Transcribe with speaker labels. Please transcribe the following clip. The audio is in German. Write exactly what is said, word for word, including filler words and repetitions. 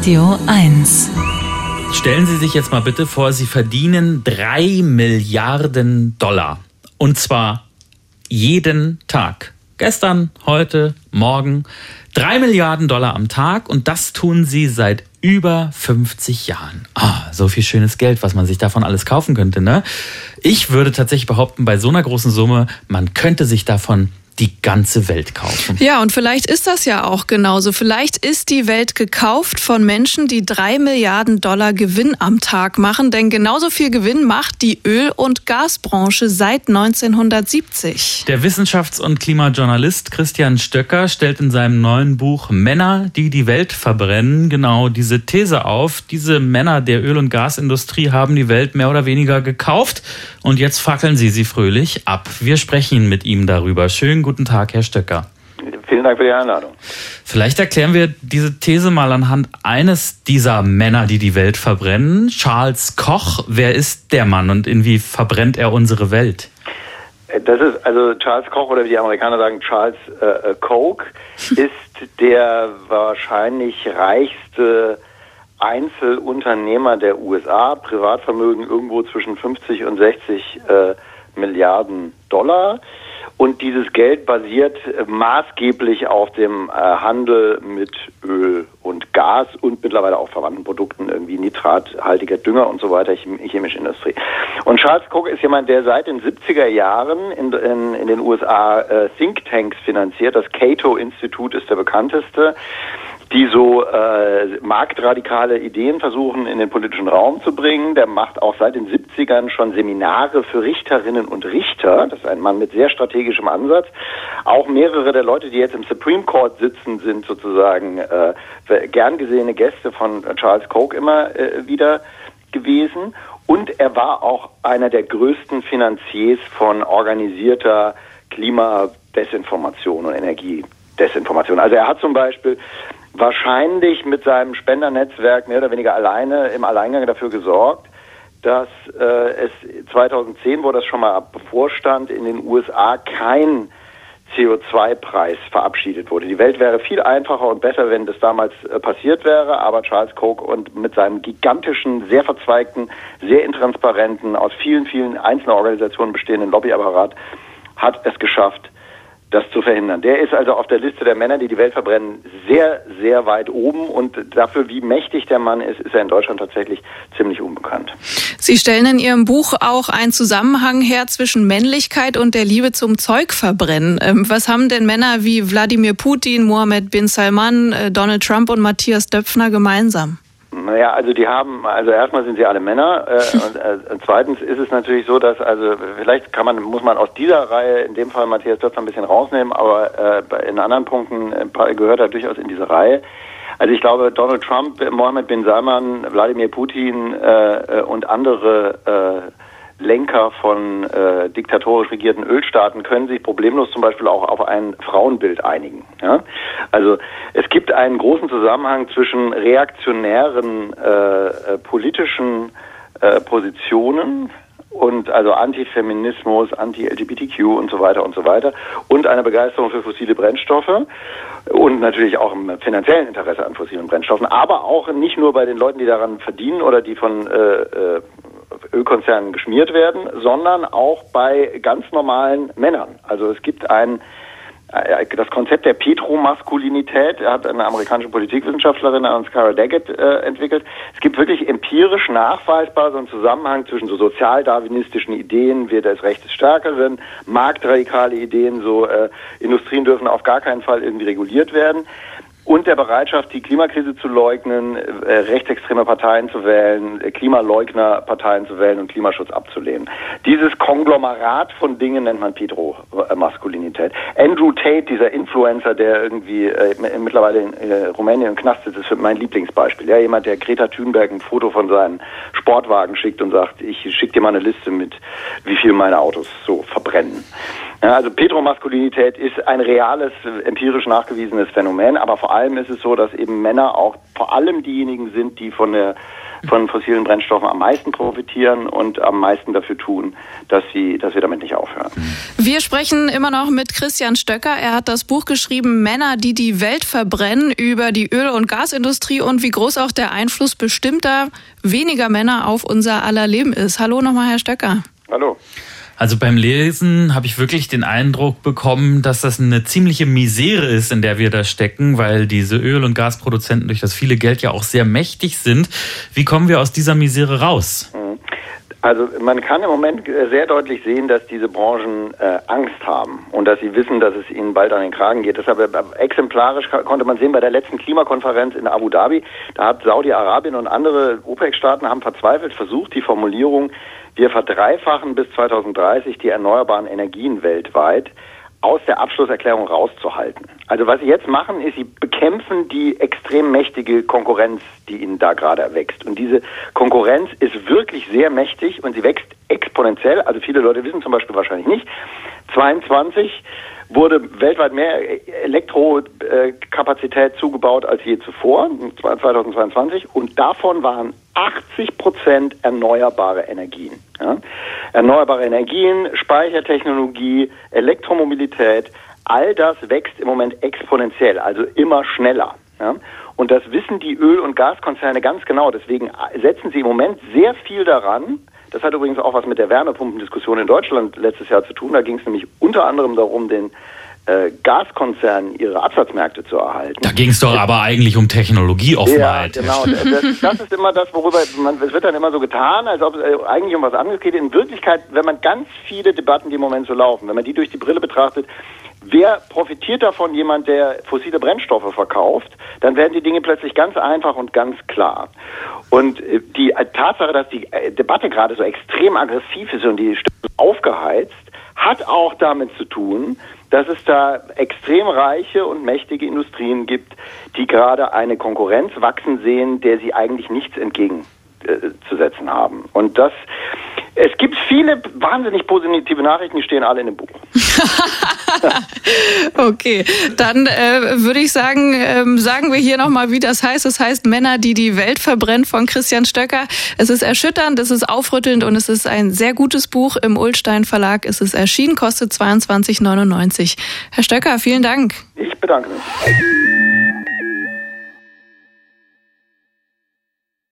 Speaker 1: Radio eins.
Speaker 2: Stellen Sie sich jetzt mal bitte vor, Sie verdienen drei Milliarden Dollar. Und zwar jeden Tag. Gestern, heute, morgen. Drei Milliarden Dollar am Tag, und das tun Sie seit über fünfzig Jahren. Ah, so viel schönes Geld, was man sich davon alles kaufen könnte, ne? Ich würde tatsächlich behaupten, bei so einer großen Summe, man könnte sich davon die ganze Welt kaufen.
Speaker 3: Ja, und vielleicht ist das ja auch genauso. Vielleicht ist die Welt gekauft von Menschen, die drei Milliarden Dollar Gewinn am Tag machen. Denn genauso viel Gewinn macht die Öl- und Gasbranche seit neunzehnhundertsiebzig.
Speaker 2: Der Wissenschafts- und Klimajournalist Christian Stöcker stellt in seinem neuen Buch Männer, die die Welt verbrennen, genau diese These auf. Diese Männer der Öl- und Gasindustrie haben die Welt mehr oder weniger gekauft. Und jetzt fackeln sie sie fröhlich ab. Wir sprechen mit ihm darüber. Schönen guten Tag, Herr Stöcker.
Speaker 4: Vielen Dank für die Einladung.
Speaker 2: Vielleicht erklären wir diese These mal anhand eines dieser Männer, die die Welt verbrennen. Charles Koch. Wer ist der Mann und inwie verbrennt er unsere Welt?
Speaker 4: Das ist, also Charles Koch, oder wie die Amerikaner sagen, Charles äh, Koch, ist der wahrscheinlich reichste Einzelunternehmer der U S A. Privatvermögen irgendwo zwischen fünfzig und sechzig äh, Milliarden Dollar. Und dieses Geld basiert maßgeblich auf dem äh, Handel mit Öl und Gas und mittlerweile auch verwandten Produkten, irgendwie nitrathaltiger Dünger und so weiter, chemische Industrie. Und Charles Koch ist jemand, der seit den siebziger Jahren in, in, in den U S A äh, Thinktanks finanziert. Das Cato-Institut ist der bekannteste, die so äh, marktradikale Ideen versuchen, in den politischen Raum zu bringen. Der macht auch seit den siebzigern schon Seminare für Richterinnen und Richter. Das ist ein Mann mit sehr strategischem Ansatz. Auch mehrere der Leute, die jetzt im Supreme Court sitzen, sind sozusagen äh, gern gesehene Gäste von Charles Koch immer äh, wieder gewesen. Und er war auch einer der größten Finanziers von organisierter Klimadesinformation und Energiedesinformation. Also er hat zum Beispiel wahrscheinlich mit seinem Spendernetzwerk mehr oder weniger alleine im Alleingang dafür gesorgt, dass äh, es zweitausendzehn, wo das schon mal bevorstand, in den U S A kein C O zwei Preis verabschiedet wurde. Die Welt wäre viel einfacher und besser, wenn das damals äh, passiert wäre, aber Charles Koch und mit seinem gigantischen, sehr verzweigten, sehr intransparenten, aus vielen, vielen einzelnen Organisationen bestehenden Lobbyapparat hat es geschafft, das zu verhindern. Der ist also auf der Liste der Männer, die die Welt verbrennen, sehr, sehr weit oben, und dafür, wie mächtig der Mann ist, ist er in Deutschland tatsächlich ziemlich unbekannt.
Speaker 3: Sie stellen in Ihrem Buch auch einen Zusammenhang her zwischen Männlichkeit und der Liebe zum Zeugverbrennen. Was haben denn Männer wie Wladimir Putin, Mohammed bin Salman, Donald Trump und Matthias Döpfner gemeinsam?
Speaker 4: Naja, also die haben, also erstmal sind sie alle Männer, äh, und äh, zweitens ist es natürlich so, dass, also vielleicht kann man, muss man aus dieser Reihe in dem Fall Matthias Döpfner ein bisschen rausnehmen, aber äh, in anderen Punkten äh, gehört er durchaus in diese Reihe. Also ich glaube, Donald Trump, Mohammed bin Salman, Wladimir Putin äh, und andere äh, Lenker von äh, diktatorisch regierten Ölstaaten können sich problemlos zum Beispiel auch auf ein Frauenbild einigen. Ja? Also es gibt einen großen Zusammenhang zwischen reaktionären äh, äh, politischen äh, Positionen und also Antifeminismus, Anti-L G B T Q und so weiter und so weiter und einer Begeisterung für fossile Brennstoffe und natürlich auch im finanziellen Interesse an fossilen Brennstoffen, aber auch nicht nur bei den Leuten, die daran verdienen oder die von äh, äh, Ölkonzernen geschmiert werden, sondern auch bei ganz normalen Männern. Also es gibt ein das Konzept der Petromaskulinität, hat eine amerikanische Politikwissenschaftlerin namens Cara Daggett äh, entwickelt. Es gibt wirklich empirisch nachweisbar so einen Zusammenhang zwischen so sozialdarwinistischen Ideen, wir des Rechts des Stärkeren, marktradikale Ideen, so äh, Industrien dürfen auf gar keinen Fall irgendwie reguliert werden, und der Bereitschaft, die Klimakrise zu leugnen, äh, rechtsextreme Parteien zu wählen, äh, Klimaleugner-Parteien zu wählen und Klimaschutz abzulehnen. Dieses Konglomerat von Dingen nennt man Petromaskulinität. Andrew Tate, dieser Influencer, der irgendwie äh, mittlerweile in äh, Rumänien im Knast sitzt, ist mein Lieblingsbeispiel. Ja, jemand, der Greta Thunberg ein Foto von seinen Sportwagen schickt und sagt, ich schicke dir mal eine Liste mit, wie viel meine Autos so verbrennen. Ja, also Petromaskulinität ist ein reales, empirisch nachgewiesenes Phänomen, aber vor allem ist es so, dass eben Männer auch vor allem diejenigen sind, die von der von fossilen Brennstoffen am meisten profitieren und am meisten dafür tun, dass sie, dass wir damit nicht aufhören.
Speaker 3: Wir sprechen immer noch mit Christian Stöcker. Er hat das Buch geschrieben, Männer, die die Welt verbrennen, über die Öl- und Gasindustrie und wie groß auch der Einfluss bestimmter, weniger Männer auf unser aller Leben ist. Hallo nochmal, Herr Stöcker.
Speaker 4: Hallo.
Speaker 2: Also beim Lesen habe ich wirklich den Eindruck bekommen, dass das eine ziemliche Misere ist, in der wir da stecken, weil diese Öl- und Gasproduzenten durch das viele Geld ja auch sehr mächtig sind. Wie kommen wir aus dieser Misere raus?
Speaker 4: Also man kann im Moment sehr deutlich sehen, dass diese Branchen äh, Angst haben und dass sie wissen, dass es ihnen bald an den Kragen geht. Deshalb äh, exemplarisch konnte man sehen bei der letzten Klimakonferenz in Abu Dhabi, da hat Saudi-Arabien und andere OPEC-Staaten haben verzweifelt versucht, die Formulierung, wir verdreifachen bis zweitausenddreißig die erneuerbaren Energien weltweit, aus der Abschlusserklärung rauszuhalten. Also was sie jetzt machen, ist, sie bekämpfen die extrem mächtige Konkurrenz, die ihnen da gerade erwächst. Und diese Konkurrenz ist wirklich sehr mächtig und sie wächst exponentiell. Also viele Leute wissen zum Beispiel wahrscheinlich nicht, zweiundzwanzig wurde weltweit mehr Elektrokapazität zugebaut als je zuvor, zweitausendzweiundzwanzig, und davon waren achtzig Prozent erneuerbare Energien. Ja? Erneuerbare Energien, Speichertechnologie, Elektromobilität, all das wächst im Moment exponentiell, also immer schneller. Ja? Und das wissen die Öl- und Gaskonzerne ganz genau. Deswegen setzen sie im Moment sehr viel daran. Das hat übrigens auch was mit der Wärmepumpendiskussion in Deutschland letztes Jahr zu tun. Da ging es nämlich unter anderem darum, den äh, Gaskonzernen ihre Absatzmärkte zu erhalten.
Speaker 2: Da ging es doch aber eigentlich um Technologieoffenheit.
Speaker 4: Ja, genau. Das, das ist immer das, worüber man, es wird dann immer so getan, als ob es eigentlich um was anderes geht. In Wirklichkeit, wenn man ganz viele Debatten, die im Moment so laufen, wenn man die durch die Brille betrachtet, wer profitiert davon? Jemand, der fossile Brennstoffe verkauft, dann werden die Dinge plötzlich ganz einfach und ganz klar. Und die Tatsache, dass die Debatte gerade so extrem aggressiv ist und die Stimmung aufgeheizt, hat auch damit zu tun, dass es da extrem reiche und mächtige Industrien gibt, die gerade eine Konkurrenz wachsen sehen, der sie eigentlich nichts entgegenzusetzen haben. Und das, es gibt viele wahnsinnig positive Nachrichten, die stehen alle in dem Buch.
Speaker 3: Okay, dann äh, würde ich sagen, ähm, sagen wir hier nochmal, wie das heißt. Es heißt Männer, die die Welt verbrennen, von Christian Stöcker. Es ist erschütternd, es ist aufrüttelnd und es ist ein sehr gutes Buch. Im Ullstein Verlag ist es erschienen, kostet zweiundzwanzig neunundneunzig. Herr Stöcker, vielen Dank.
Speaker 4: Ich bedanke mich.